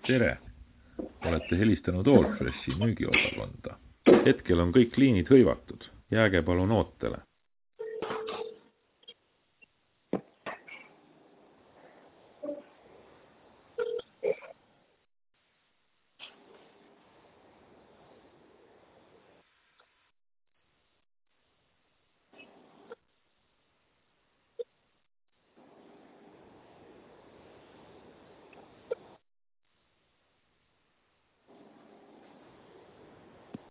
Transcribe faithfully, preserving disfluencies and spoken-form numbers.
tere! Olete helistanud Allfreshi müügiosakonda. Hetkel on kõik liinid hõivatud. Jääge palun ootele.